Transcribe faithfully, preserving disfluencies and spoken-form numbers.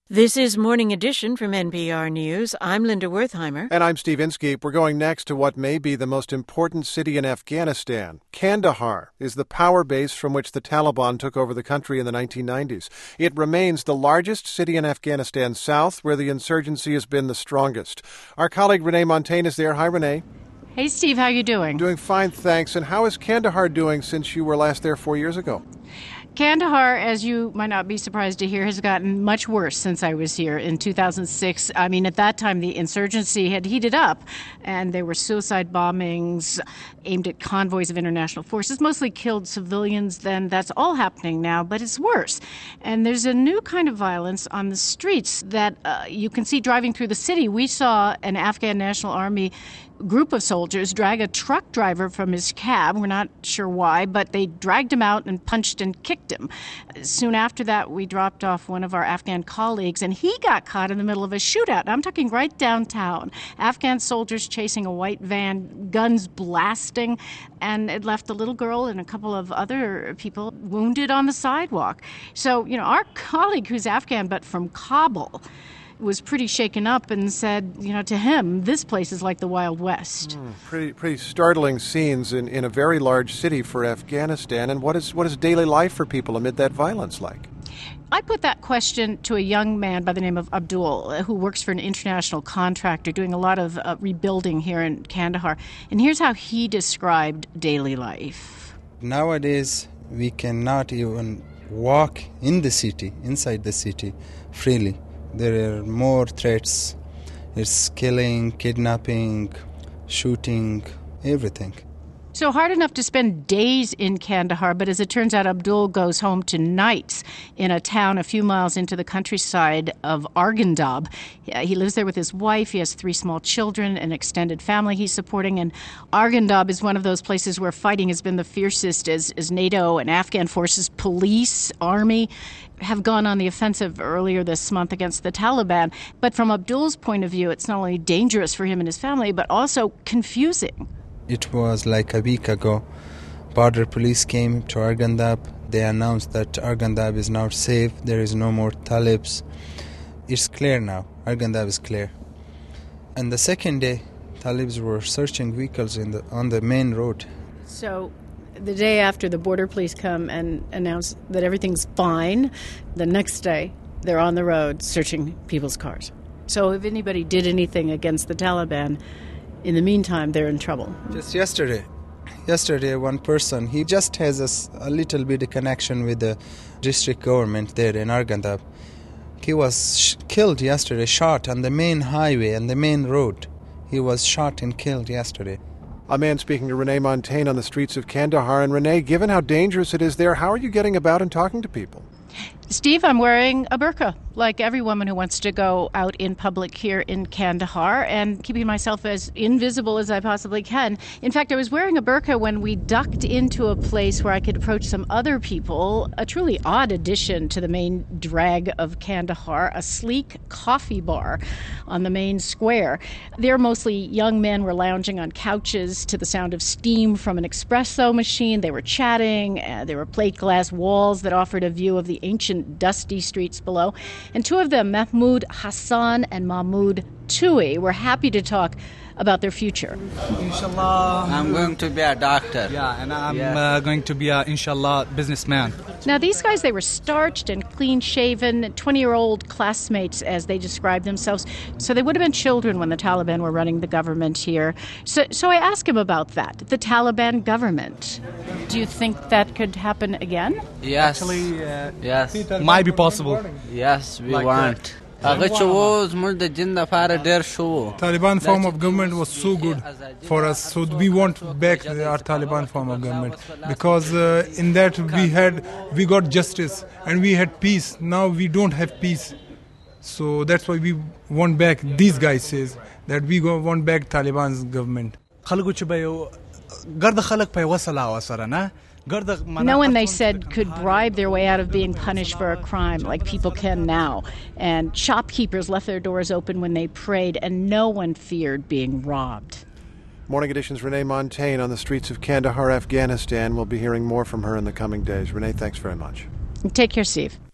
This is Morning Edition from N P R News. I'm Linda Wertheimer. And I'm Steve Inskeep. We're going next to what may be the most important city in Afghanistan. Kandahar is the power base from which the Taliban took over the country in the nineteen nineties. It remains the largest city in Afghanistan south, where the insurgency has been the strongest. Our colleague Renee Montagne is there. Hi, Renee. Hey, Steve. How are you doing? Doing fine, thanks. And how is Kandahar doing since you were last there four years ago? Kandahar, as you might not be surprised to hear, has gotten much worse since I was here in two thousand six. I mean, at that time, the insurgency had heated up, and there were suicide bombings aimed at convoys of international forces, mostly killed civilians then. That's all happening now, but it's worse. And there's a new kind of violence on the streets that uh, you can see driving through the city. We saw an Afghan National Army group of soldiers drag a truck driver from his cab. We're not sure why, but they dragged him out and punched and kicked him. Soon after that, we dropped off one of our Afghan colleagues, and he got caught in the middle of a shootout. I'm talking right downtown. Afghan soldiers chasing a white van, guns blasting, and it left a little girl and a couple of other people wounded on the sidewalk. So, you know, our colleague, who's Afghan but from Kabul, was pretty shaken up and said, you know, to him, this place is like the Wild West. Mm, pretty pretty startling scenes in, in a very large city for Afghanistan. And what is what is daily life for people amid that violence like? I put that question to a young man by the name of Abdul, who works for an international contractor doing a lot of uh, rebuilding here in Kandahar. And here's how he described daily life. Nowadays, we cannot even walk in the city, inside the city, freely. There are more threats. It's killing, kidnapping, shooting, everything. So hard enough to spend days in Kandahar, but as it turns out, Abdul goes home to nights in a town a few miles into the countryside of Arghandab. He lives there with his wife. He has three small children, an extended family he's supporting. And Arghandab is one of those places where fighting has been the fiercest as, as NATO and Afghan forces, police, army, have gone on the offensive earlier this month against the Taliban. But from Abdul's point of view, it's not only dangerous for him and his family, but also confusing. It was like a week ago. Border police came to Arghandab. They announced that Arghandab is now safe. There is no more Talibs. It's clear now. Arghandab is clear. And the second day, Talibs were searching vehicles in the, on the main road. So the day after the border police come and announce that everything's fine, the next day they're on the road searching people's cars. So if anybody did anything against the Taliban, in the meantime, they're in trouble. Just yesterday, yesterday, one person, he just has a, a little bit of connection with the district government there in Arghandab. He was sh- killed yesterday, shot on the main highway and the main road. He was shot and killed yesterday. A man speaking to Renee Montagne on the streets of Kandahar. And Renee, given how dangerous it is there, how are you getting about and talking to people? Steve, I'm wearing a burqa, like every woman who wants to go out in public here in Kandahar, and keeping myself as invisible as I possibly can. In fact, I was wearing a burqa when we ducked into a place where I could approach some other people, a truly odd addition to the main drag of Kandahar, a sleek coffee bar on the main square. There, mostly young men were lounging on couches to the sound of steam from an espresso machine. They were chatting. Uh, there were plate glass walls that offered a view of the ancient dusty streets below. And two of them, Mahmoud Hassan and Mahmoud Tui, were happy to talk about their future. Inshallah. I'm going to be a doctor. Yeah, and I'm yeah. uh, going to be a, inshallah, businessman. Now, these guys, they were starched and clean-shaven, twenty-year-old classmates, as they described themselves. So they would have been children when the Taliban were running the government here. So, so I asked him about that, the Taliban government. Do you think that could happen again? Yes. Actually, uh, yes. might be possible. Yes, we Like want. Taliban form of government was so good for us, so we want back our Taliban form of government, because uh, in that we had we got justice and we had peace. Now we don't have peace, so that's why we want back. These guys says that we go want back Taliban's government. No one, they said, could bribe their way out of being punished for a crime like people can now. And shopkeepers left their doors open when they prayed, and no one feared being robbed. Morning Edition's Renee Montagne on the streets of Kandahar, Afghanistan. We'll be hearing more from her in the coming days. Renee, thanks very much. Take care, Steve.